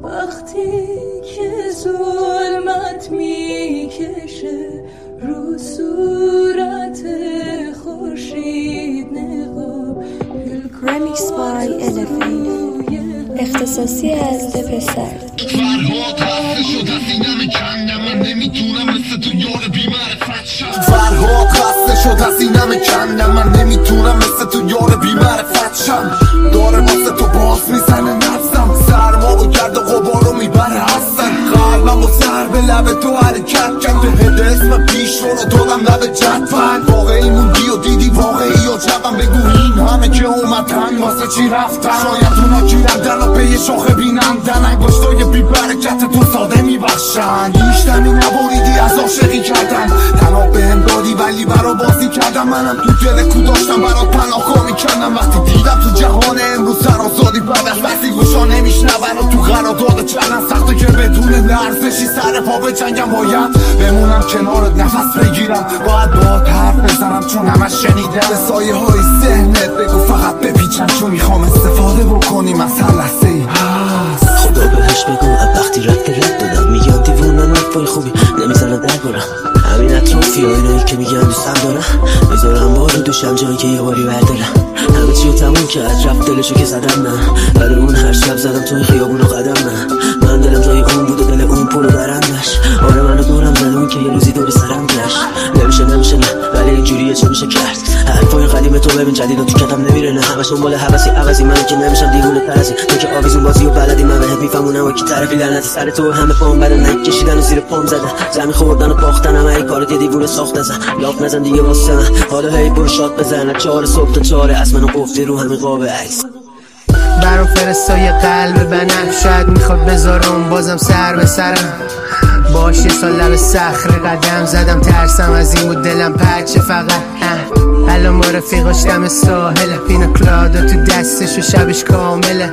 وقتی که ظلمت میکشه رو صورت خورشید نقاب Remix by Elephant اختصاصی از ده پسر فرهاد خسته شد از اینم کندم من نمیتونم مثل تو یار بی‌معرفت شم فرهاد خسته شد از اینم کندم من نمیتونم مثل تو یار بی‌معرفت شم داره واسه تو باز میزنه نفسم سرما و گرد و غبارو میبره هستن قلبم با سر به لب تو حرکت کرد به هد اسم پیش رو دادم لب جدول واقعی موندی و دیدی واقعی و جبم بگو این همه که اومدن واسه چی رفتن شاید اونا گیرندن و به یه شاخه بینندن انگشتای بی برکت تو ساده میبخشن بیشتمی نبریدی از عاشقی کردن تنها بهم دادی ولی برا بازی کردم منم تو دل کو داشتم برات پناهگاه میکردم وقتی دیدم تو جهان امروز سرآزادی بعد از وقتی گوشا نمیشنون و تو قرارداد چندم سخته که بدون لرزشی سر پا به جنگم باید بمونم کنارت نفس بگیرم باید باهات حرف بزنم چون همش شنیدم به سایه های ذهنت بگو فقط بپیچم چون میخوام استفاده بکنیم از هر لحظه ای خدا بهش بگو وقتی رد دادم میگن دیوونم حرفای خوبی نمیزنه در برم همین اطرافی ها اینایی که میگن دوستم دارم میذارم با رو دوشم جایی که یه باری بردارم همه چی رو تموم کرد رفت دلشو که زدم من برای اون هر شب زدم تو این خیابون رو قدم من دلم جای اون بود و دل اون پولو درندش آره منو دورم زد اون که یه روزی دور سرم گشت نمیشه نه ولی اینجوریه چه میشه کرد حرفای قدیم تو ببین جدیدا تو کتم نمیره نه همش دنبال حوثی عوضی من که نمیشم دیوونه تر از این تو که آویزون بازی و بلدی من بهت میفهمونم و کی طرفی لعنتی سر تو همه پام بره نکشیدن و زیر پام زدن زمین خوردن و باختن همه این کارت یه دیوونه ساخت ازن لاف نزن دیگه واسه من حالا هی برو شاد بزن 4 صبح تا 4 از منو گفتی رو همین قاب عکس برام فرستای قلب بنفش شاید میخواد بذارم بازم سر به سرم باش یه سال لب صخره قدم زدم ترسم از این بود دلم پرچه فقط الان با رفیقاش دم ساحله پینا کلادا تو دستش و شبش کامله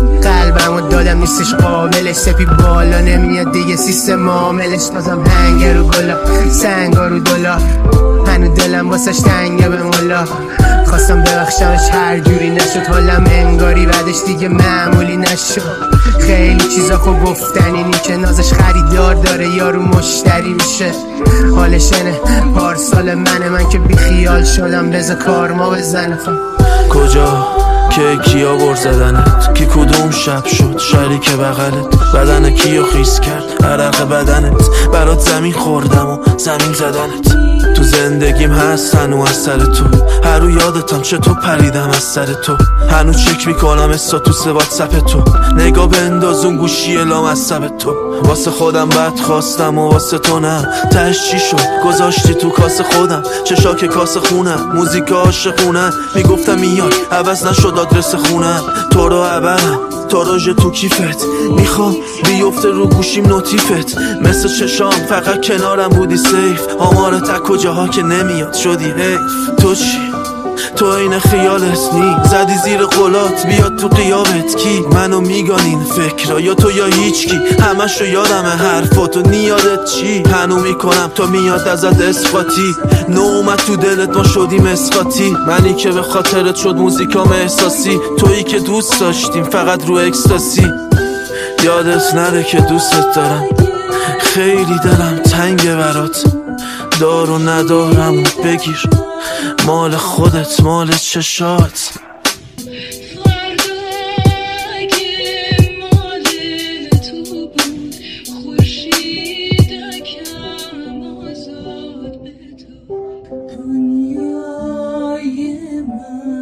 قلبمو دادم نیستش قابلش سپی بالا نمیاد دیگه سیستم عاملش بازم هنگ رو گلا سنگا رو دلار هنو دلم واسش تنگه به مولا خواستم ببخشمش هر جوری نشد حالم انگاری بعدش دیگه معمولی نشد خیلی چیزا خوب گفتن اینی که نازش خریدار داره یارو مشتری میشه حالش اینه پارسال من که بی خیال شدم بذار کارما بزنه کجا که کیا بر زدنت کی کدوم شب شد شریک بغلت بدن کیو خیس کرد عرق بدنت برات زمین خوردم و زمین زدنت تو زندگیم هست هنو از سر تو هر رو یادتم چطور پریدم از سر تو هنو چک میکنم استاتوس واتساپ تو نگاه بندازون گوشی لام از سب تو واسه خودم بد خواستم و واسه تو نه تهش چی شد گذاشتی تو کاس خودم چشاک کاس خونم موزیک عاشقونم میگفتم میای عوض نشد آدرس خونم تو رو عبرم تاراژ تو کیفت میخوام بیفته رو گوشیم نوتیفت مثل چشام فقط کنارم بودی سیف آمار تک کجاها که نمیاد شدی حیف تو چی؟ تو این خیالت نی زدی زیر قلات بیاد تو قیابت کی منو میگانین فکرها یا تو یا هیچ کی همش رو یادمه حرفاتو نیادت چی هنو میکنم تا میاد ازت اسقاطی نو اومد تو دلت ما شدیم اسقاطی منی که به خاطرت شد موزیکام احساسی تویی که دوست داشتیم فقط رو اکستاسی یادت نره که دوستت دارم خیلی دلم تنگه برات دار و ندارم و بگیر مال خودت مال چشات دنیای من